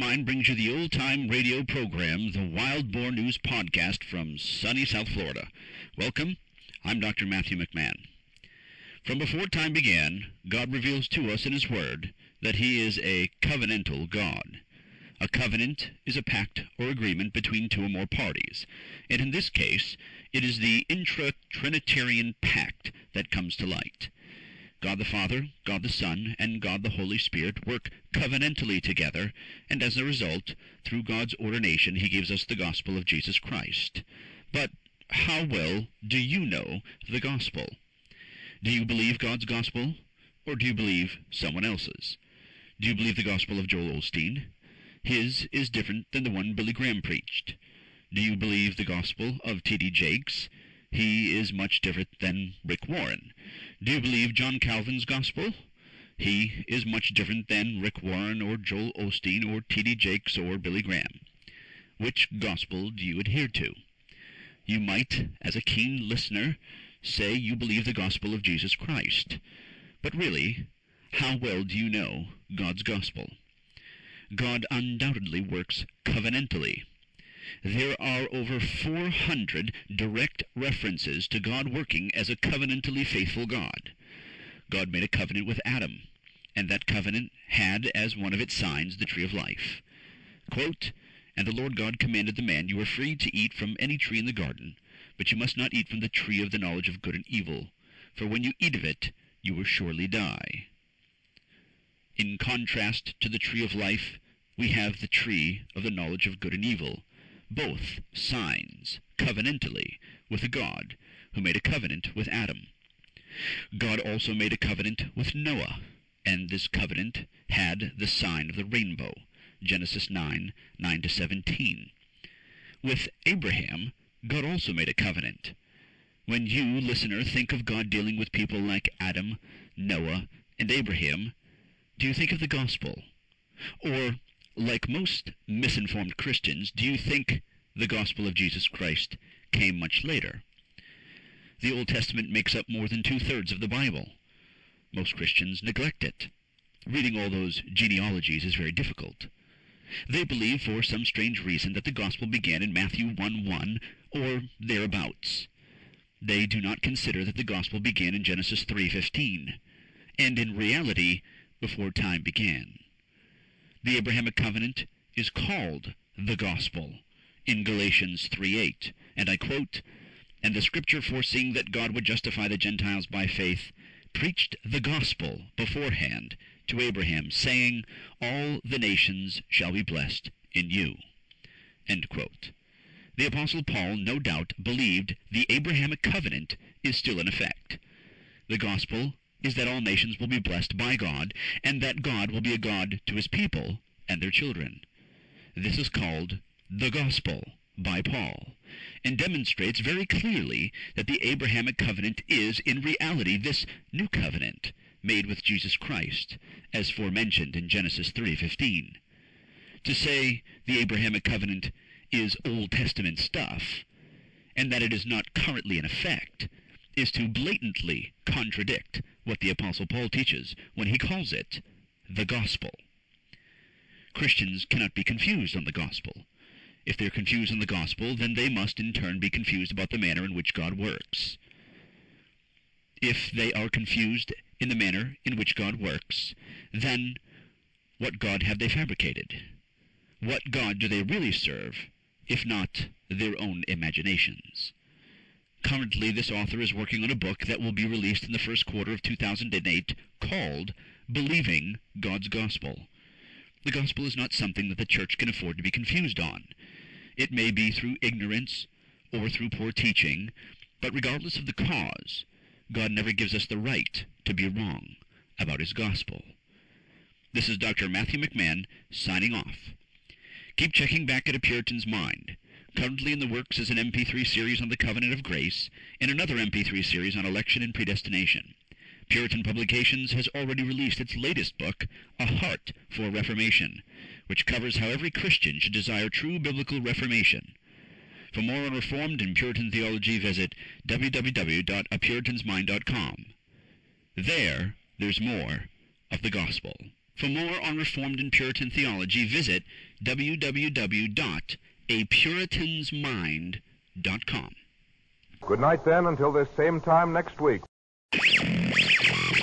9 brings you the old-time radio program, the Wild Boar News Podcast from sunny South Florida. Welcome. I'm Dr. Matthew McMahon. From before time began, God reveals to us in His Word that He is a covenantal God. A covenant is a pact or agreement between two or more parties, and in this case, it is the intra-Trinitarian pact that comes to light. God the Father, God the Son, and God the Holy Spirit work covenantally together, and as a result, through God's ordination, He gives us the gospel of Jesus Christ. But how well do you know the gospel? Do you believe God's gospel, or do you believe someone else's? Do you believe the gospel of Joel Osteen? His is different than the one Billy Graham preached. Do you believe the gospel of T.D. Jakes? He is much different than Rick Warren. Do you believe John Calvin's gospel? He is much different than Rick Warren or Joel Osteen or T.D. Jakes or Billy Graham. Which gospel do you adhere to? You might, as a keen listener, say you believe the gospel of Jesus Christ. But really, how well do you know God's gospel? God undoubtedly works covenantally. There are over 400 direct references to God working as a covenantally faithful God. God made a covenant with Adam, and that covenant had as one of its signs the tree of life. Quote, "And the Lord God commanded the man, You are free to eat from any tree in the garden, but you must not eat from the tree of the knowledge of good and evil, for when you eat of it, you will surely die." In contrast to the tree of life, we have the tree of the knowledge of good and evil, both signs, covenantally, with a God who made a covenant with Adam. God also made a covenant with Noah, and this covenant had the sign of the rainbow, Genesis 9:9-17. With Abraham, God also made a covenant. When you, listener, think of God dealing with people like Adam, Noah, and Abraham, do you think of the gospel? Or, like most misinformed Christians, do you think the gospel of Jesus Christ came much later? The Old Testament makes up more than 2/3 of the Bible. Most Christians neglect it. Reading all those genealogies is very difficult. They believe for some strange reason that the gospel began in Matthew 1:1 or thereabouts. They do not consider that the gospel began in Genesis 3:15, and in reality, before time began. The Abrahamic covenant is called the gospel in Galatians 3:8, and I quote, "And the scripture, foreseeing that God would justify the Gentiles by faith, preached the gospel beforehand to Abraham, saying, All the nations shall be blessed in you." End quote. The Apostle Paul no doubt believed the Abrahamic covenant is still in effect. The gospel is that all nations will be blessed by God, and that God will be a God to His people and their children. This is called the gospel by Paul, and demonstrates very clearly that the Abrahamic covenant is, in reality, this new covenant made with Jesus Christ, as forementioned in Genesis 3:15. To say the Abrahamic covenant is Old Testament stuff, and that it is not currently in effect, is to blatantly contradict what the Apostle Paul teaches when he calls it the gospel. Christians cannot be confused on the gospel. If they're confused on the gospel, then they must in turn be confused about the manner in which God works. If they are confused in the manner in which God works, then what God have they fabricated? What God do they really serve, if not their own imaginations? Currently, this author is working on a book that will be released in the first quarter of 2008 called Believing God's Gospel. The gospel is not something that the church can afford to be confused on. It may be through ignorance or through poor teaching, but regardless of the cause, God never gives us the right to be wrong about His gospel. This is Dr. Matthew McMahon signing off. Keep checking back at A Puritan's Mind. Currently in the works is an MP3 series on the Covenant of Grace and another MP3 series on election and predestination. Puritan Publications has already released its latest book, A Heart for Reformation, which covers how every Christian should desire true biblical reformation. For more on Reformed and Puritan theology, visit www.apuritansmind.com. There's more of the gospel For more on Reformed and Puritan theology, visit www.apuritansmind.com. Good night, then, until this same time next week.